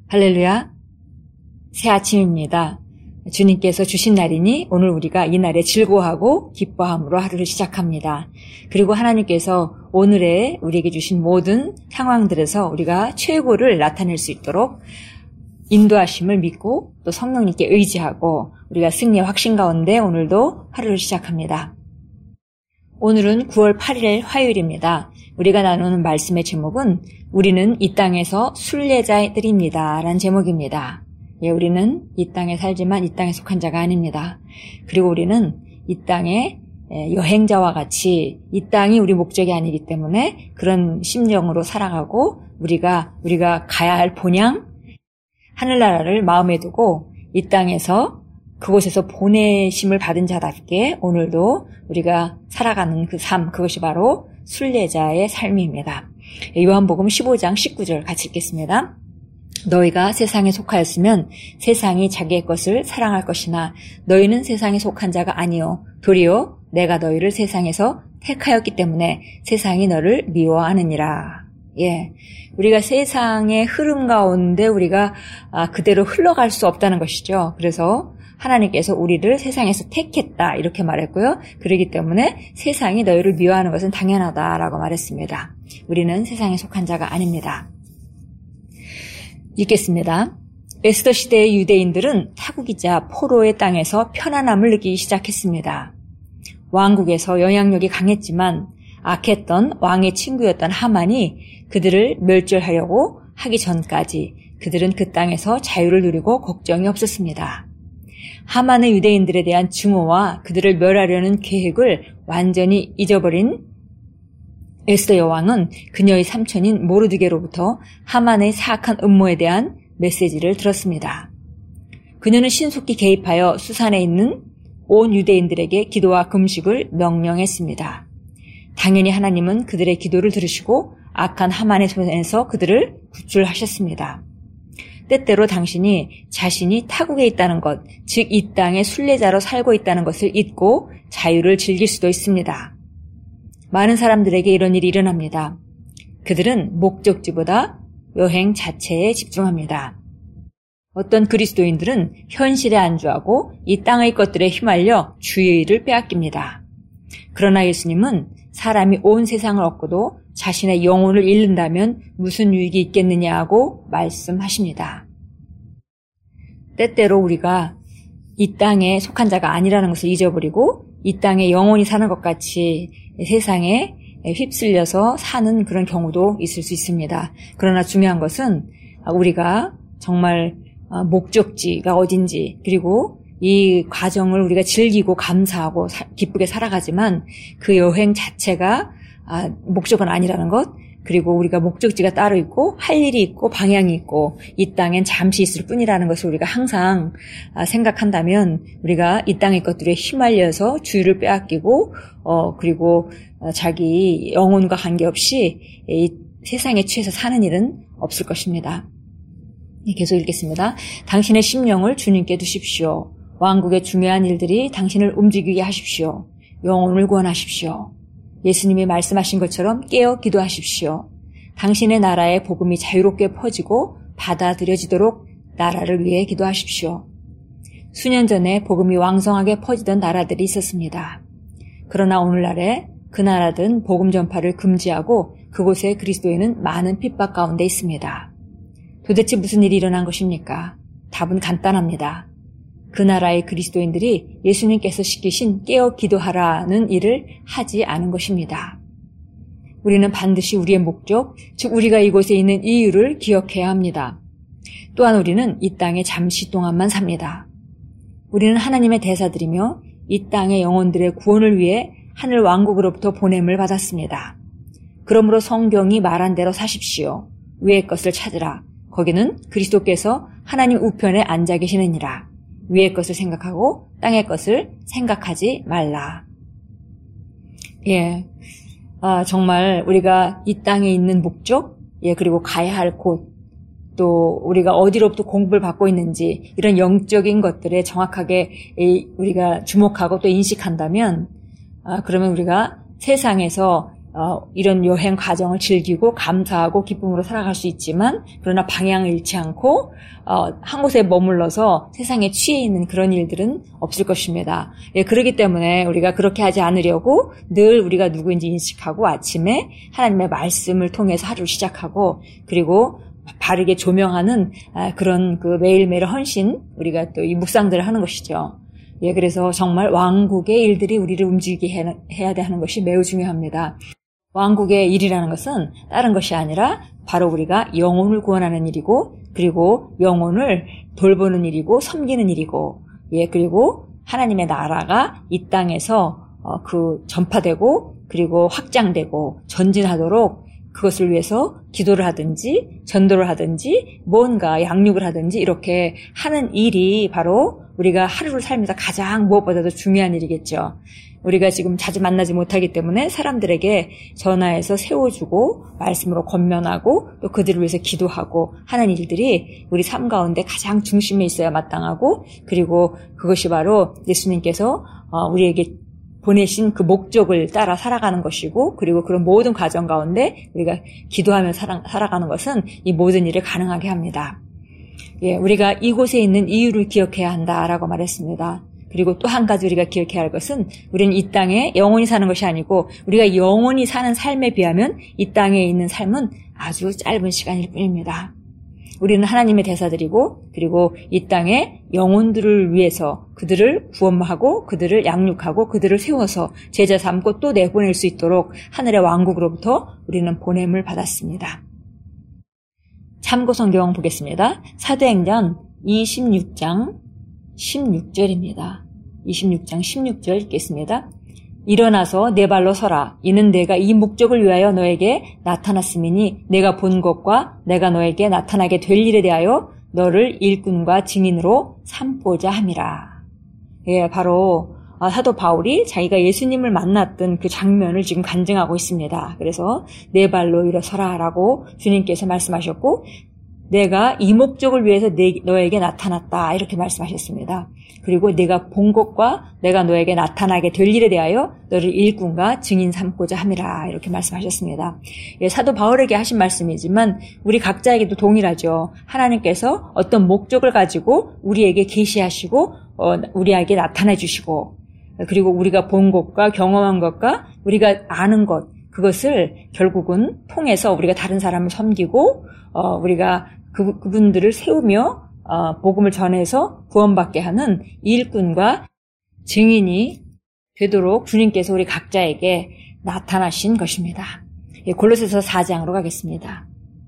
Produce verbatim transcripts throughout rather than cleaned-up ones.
할렐루야. 새 아침입니다. 주님께서 주신 날이니 오늘 우리가 이 날에 즐거워하고 기뻐함으로 하루를 시작합니다. 그리고 하나님께서 오늘의 우리에게 주신 모든 상황들에서 우리가 최고를 나타낼 수 있도록 인도하심을 믿고 또 성령님께 의지하고 우리가 승리의 확신 가운데 오늘도 하루를 시작합니다. 오늘은 구월 팔일 화요일입니다. 우리가 나누는 말씀의 제목은 우리는 이 땅에서 순례자들입니다 라는 제목입니다. 예, 우리는 이 땅에 살지만 이 땅에 속한 자가 아닙니다. 그리고 우리는 이 땅의 여행자와 같이 이 땅이 우리 목적이 아니기 때문에 그런 심정으로 살아가고 우리가 우리가 가야 할 본향 하늘나라를 마음에 두고 이 땅에서 그곳에서 보내심을 받은 자답게 오늘도 우리가 살아가는 그 삶, 그것이 바로 순례자의 삶입니다. 요한복음 십오 장 십구 절 같이 읽겠습니다. 너희가 세상에 속하였으면 세상이 자기의 것을 사랑할 것이나 너희는 세상에 속한 자가 아니요 도리어 내가 너희를 세상에서 택하였기 때문에 세상이 너를 미워하느니라. 예, 우리가 세상의 흐름 가운데 우리가 아, 그대로 흘러갈 수 없다는 것이죠. 그래서 하나님께서 우리를 세상에서 택했다 이렇게 말했고요. 그렇기 때문에 세상이 너희를 미워하는 것은 당연하다라고 말했습니다. 우리는 세상에 속한 자가 아닙니다. 읽겠습니다. 에스더 시대의 유대인들은 타국이자 포로의 땅에서 편안함을 느끼기 시작했습니다. 왕국에서 영향력이 강했지만 악했던 왕의 친구였던 하만이 그들을 멸절하려고 하기 전까지 그들은 그 땅에서 자유를 누리고 걱정이 없었습니다. 하만의 유대인들에 대한 증오와 그들을 멸하려는 계획을 완전히 잊어버린 에스더 여왕은 그녀의 삼촌인 모르드게로부터 하만의 사악한 음모에 대한 메시지를 들었습니다. 그녀는 신속히 개입하여 수산에 있는 온 유대인들에게 기도와 금식을 명령했습니다. 당연히 하나님은 그들의 기도를 들으시고 악한 하만의 손에서 그들을 구출하셨습니다. 때때로 당신이 자신이 타국에 있다는 것, 즉 이 땅의 순례자로 살고 있다는 것을 잊고 자유를 즐길 수도 있습니다. 많은 사람들에게 이런 일이 일어납니다. 그들은 목적지보다 여행 자체에 집중합니다. 어떤 그리스도인들은 현실에 안주하고 이 땅의 것들에 휘말려 주의를 빼앗깁니다. 그러나 예수님은 사람이 온 세상을 얻고도 자신의 영혼을 잃는다면 무슨 유익이 있겠느냐고 말씀하십니다. 때때로 우리가 이 땅에 속한 자가 아니라는 것을 잊어버리고 이 땅에 영원히 사는 것 같이 세상에 휩쓸려서 사는 그런 경우도 있을 수 있습니다. 그러나 중요한 것은 우리가 정말 목적지가 어딘지 그리고 이 과정을 우리가 즐기고 감사하고 기쁘게 살아가지만 그 여행 자체가 목적은 아니라는 것, 그리고 우리가 목적지가 따로 있고 할 일이 있고 방향이 있고 이 땅엔 잠시 있을 뿐이라는 것을 우리가 항상 생각한다면 우리가 이 땅의 것들에 휘말려서 주의를 빼앗기고 어 그리고 자기 영혼과 관계없이 이 세상에 취해서 사는 일은 없을 것입니다. 계속 읽겠습니다. 당신의 심령을 주님께 두십시오. 왕국의 중요한 일들이 당신을 움직이게 하십시오. 영혼을 구원하십시오. 예수님이 말씀하신 것처럼 깨어 기도하십시오. 당신의 나라의 복음이 자유롭게 퍼지고 받아들여지도록 나라를 위해 기도하십시오. 수년 전에 복음이 왕성하게 퍼지던 나라들이 있었습니다. 그러나 오늘날에 그 나라들은 복음 전파를 금지하고 그곳에 그리스도인은 많은 핍박 가운데 있습니다. 도대체 무슨 일이 일어난 것입니까? 답은 간단합니다. 그 나라의 그리스도인들이 예수님께서 시키신 깨어 기도하라는 일을 하지 않은 것입니다. 우리는 반드시 우리의 목적, 즉 우리가 이곳에 있는 이유를 기억해야 합니다. 또한 우리는 이 땅에 잠시 동안만 삽니다. 우리는 하나님의 대사들이며 이 땅의 영혼들의 구원을 위해 하늘 왕국으로부터 보냄을 받았습니다. 그러므로 성경이 말한 대로 사십시오. 위의 것을 찾으라. 거기는 그리스도께서 하나님 우편에 앉아 계시느니라. 위의 것을 생각하고 땅의 것을 생각하지 말라. 예, 아, 정말 우리가 이 땅에 있는 목적, 예, 그리고 가야 할 곳, 또 우리가 어디로부터 공부를 받고 있는지 이런 영적인 것들에 정확하게 우리가 주목하고 또 인식한다면, 아, 그러면 우리가 세상에서 어, 이런 여행 과정을 즐기고 감사하고 기쁨으로 살아갈 수 있지만 그러나 방향을 잃지 않고 어, 한 곳에 머물러서 세상에 취해 있는 그런 일들은 없을 것입니다. 예, 그렇기 때문에 우리가 그렇게 하지 않으려고 늘 우리가 누구인지 인식하고 아침에 하나님의 말씀을 통해서 하루를 시작하고 그리고 바르게 조명하는 아, 그런 그 매일매일 헌신 우리가 또 이 묵상들을 하는 것이죠. 예, 그래서 정말 왕국의 일들이 우리를 움직이게 해야 하는 것이 매우 중요합니다. 왕국의 일이라는 것은 다른 것이 아니라 바로 우리가 영혼을 구원하는 일이고 그리고 영혼을 돌보는 일이고 섬기는 일이고 예 그리고 하나님의 나라가 이 땅에서 어, 그 전파되고 그리고 확장되고 전진하도록 그것을 위해서 기도를 하든지 전도를 하든지 뭔가 양육을 하든지 이렇게 하는 일이 바로 우리가 하루를 살면서 가장 무엇보다도 중요한 일이겠죠. 우리가 지금 자주 만나지 못하기 때문에 사람들에게 전화해서 세워주고 말씀으로 권면하고 또 그들을 위해서 기도하고 하는 일들이 우리 삶 가운데 가장 중심에 있어야 마땅하고 그리고 그것이 바로 예수님께서 우리에게 보내신 그 목적을 따라 살아가는 것이고 그리고 그런 모든 과정 가운데 우리가 기도하며 살아가는 것은 이 모든 일을 가능하게 합니다. 예, 우리가 이곳에 있는 이유를 기억해야 한다라고 말했습니다. 그리고 또 한 가지 우리가 기억해야 할 것은 우리는 이 땅에 영원히 사는 것이 아니고 우리가 영원히 사는 삶에 비하면 이 땅에 있는 삶은 아주 짧은 시간일 뿐입니다. 우리는 하나님의 대사들이고 그리고 이 땅에 영혼들을 위해서 그들을 구원하고 그들을 양육하고 그들을 세워서 제자 삼고 또 내보낼 수 있도록 하늘의 왕국으로부터 우리는 보냄을 받았습니다. 참고 성경 보겠습니다. 사도행전 이십육 장 십육 절입니다. 이십육 장 십육 절 읽겠습니다. 일어나서 내 발로 서라. 이는 내가 이 목적을 위하여 너에게 나타났음이니 내가 본 것과 내가 너에게 나타나게 될 일에 대하여 너를 일꾼과 증인으로 삼고자 함이라. 예, 바로 사도 바울이 자기가 예수님을 만났던 그 장면을 지금 간증하고 있습니다. 그래서 내 발로 일어서라라고 주님께서 말씀하셨고 내가 이 목적을 위해서 내, 너에게 나타났다 이렇게 말씀하셨습니다. 그리고 내가 본 것과 내가 너에게 나타나게 될 일에 대하여 너를 일꾼과 증인 삼고자 함이라 이렇게 말씀하셨습니다. 예, 사도 바울에게 하신 말씀이지만 우리 각자에게도 동일하죠. 하나님께서 어떤 목적을 가지고 우리에게 계시하시고 어, 우리에게 나타내 주시고 그리고 우리가 본 것과 경험한 것과 우리가 아는 것 그것을 결국은 통해서 우리가 다른 사람을 섬기고 어, 우리가 그, 그분들을 세우며 어, 복음을 전해서 구원받게 하는 일꾼과 증인이 되도록 주님께서 우리 각자에게 나타나신 것입니다. 예, 골로새서 사 장으로 가겠습니다.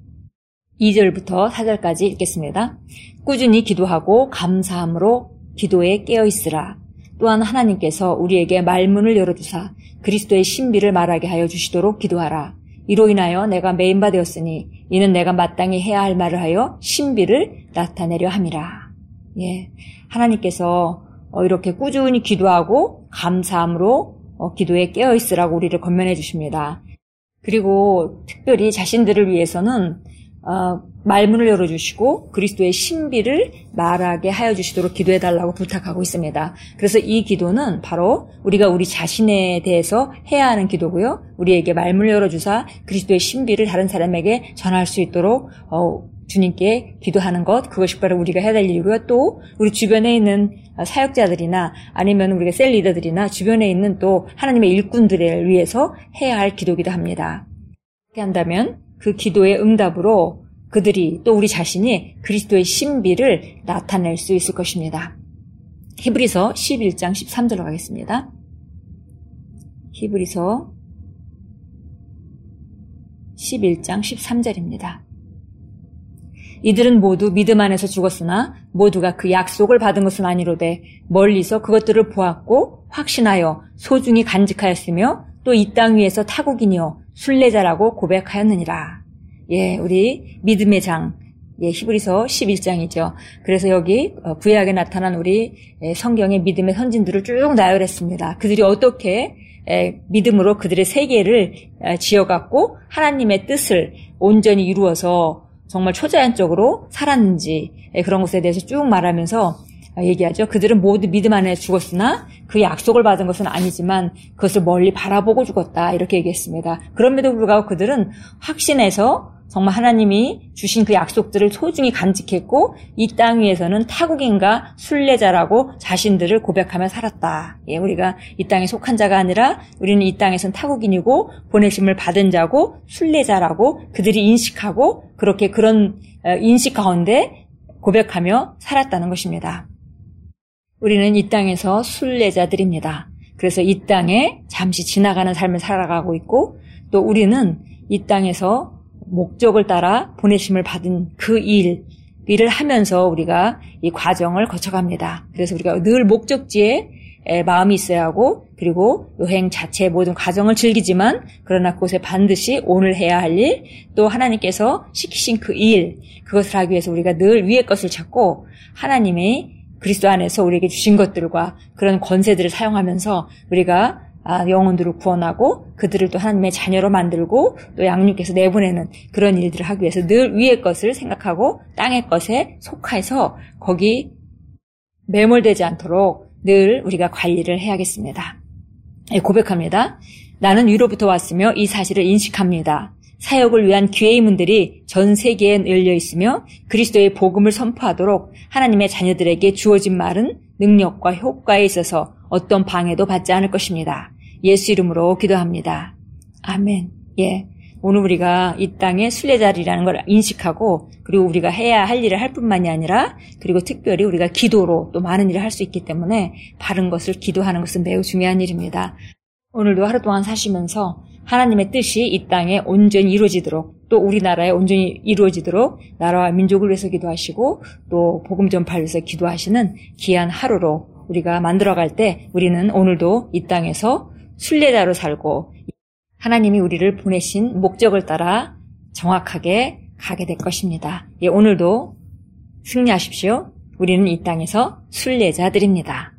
이 절부터 사 절까지 읽겠습니다. 꾸준히 기도하고 감사함으로 기도에 깨어있으라. 또한 하나님께서 우리에게 말문을 열어주사 그리스도의 신비를 말하게 하여 주시도록 기도하라. 이로 인하여 내가 메인바 되었으니 이는 내가 마땅히 해야 할 말을 하여 신비를 나타내려 함이라. 예, 하나님께서 이렇게 꾸준히 기도하고 감사함으로 기도에 깨어있으라고 우리를 권면해 주십니다. 그리고 특별히 자신들을 위해서는 어, 말문을 열어주시고 그리스도의 신비를 말하게 하여 주시도록 기도해달라고 부탁하고 있습니다. 그래서 이 기도는 바로 우리가 우리 자신에 대해서 해야 하는 기도고요. 우리에게 말문을 열어주사 그리스도의 신비를 다른 사람에게 전할 수 있도록 어, 주님께 기도하는 것, 그것이 바로 우리가 해야 될 일이고요. 또 우리 주변에 있는 사역자들이나 아니면 우리가 셀 리더들이나 주변에 있는 또 하나님의 일꾼들을 위해서 해야 할 기도기도 합니다. 그렇게 한다면 그 기도의 응답으로 그들이 또 우리 자신이 그리스도의 신비를 나타낼 수 있을 것입니다. 히브리서 십일 장 십삼 절로 가겠습니다. 히브리서 십일 장 십삼 절입니다. 이들은 모두 믿음 안에서 죽었으나 모두가 그 약속을 받은 것은 아니로되 멀리서 그것들을 보았고 확신하여 소중히 간직하였으며 또 이 땅 위에서 타국이니요 순례자라고 고백하였느니라. 예, 우리 믿음의 장, 예, 히브리서 십일 장이죠. 그래서 여기 구약에 나타난 우리 성경의 믿음의 선진들을 쭉 나열했습니다. 그들이 어떻게 믿음으로 그들의 세계를 지어갖고 하나님의 뜻을 온전히 이루어서 정말 초자연적으로 살았는지 그런 것에 대해서 쭉 말하면서 얘기하죠. 그들은 모두 믿음 안에 죽었으나 그 약속을 받은 것은 아니지만 그것을 멀리 바라보고 죽었다. 이렇게 얘기했습니다. 그럼에도 불구하고 그들은 확신해서 정말 하나님이 주신 그 약속들을 소중히 간직했고 이 땅 위에서는 타국인과 순례자라고 자신들을 고백하며 살았다. 예, 우리가 이 땅에 속한 자가 아니라 우리는 이 땅에선 타국인이고 보내심을 받은 자고 순례자라고 그들이 인식하고 그렇게 그런 인식 가운데 고백하며 살았다는 것입니다. 우리는 이 땅에서 순례자들입니다. 그래서 이 땅에 잠시 지나가는 삶을 살아가고 있고 또 우리는 이 땅에서 목적을 따라 보내심을 받은 그 일, 일을 하면서 우리가 이 과정을 거쳐갑니다. 그래서 우리가 늘 목적지에 마음이 있어야 하고 그리고 여행 자체의 모든 과정을 즐기지만 그러나 그곳에 반드시 오늘 해야 할 일, 또 하나님께서 시키신 그 일, 그것을 하기 위해서 우리가 늘 위의 것을 찾고 하나님의 그리스도 안에서 우리에게 주신 것들과 그런 권세들을 사용하면서 우리가 영혼들을 구원하고 그들을 또 하나님의 자녀로 만들고 또 양육해서 내보내는 그런 일들을 하기 위해서 늘 위의 것을 생각하고 땅의 것에 속해서 거기 매몰되지 않도록 늘 우리가 관리를 해야겠습니다. 고백합니다. 나는 위로부터 왔으며 이 사실을 인식합니다. 사역을 위한 기회의 문들이 전 세계에 열려 있으며 그리스도의 복음을 선포하도록 하나님의 자녀들에게 주어진 말은 능력과 효과에 있어서 어떤 방해도 받지 않을 것입니다. 예수 이름으로 기도합니다. 아멘. 예. 오늘 우리가 이 땅의 순례자리라는 걸 인식하고 그리고 우리가 해야 할 일을 할 뿐만이 아니라 그리고 특별히 우리가 기도로 또 많은 일을 할 수 있기 때문에 바른 것을 기도하는 것은 매우 중요한 일입니다. 오늘도 하루 동안 사시면서 하나님의 뜻이 이 땅에 온전히 이루어지도록 또 우리나라에 온전히 이루어지도록 나라와 민족을 위해서 기도하시고 또 복음 전파를 위해서 기도하시는 귀한 하루로 우리가 만들어갈 때 우리는 오늘도 이 땅에서 순례자로 살고 하나님이 우리를 보내신 목적을 따라 정확하게 가게 될 것입니다. 예, 오늘도 승리하십시오. 우리는 이 땅에서 순례자들입니다.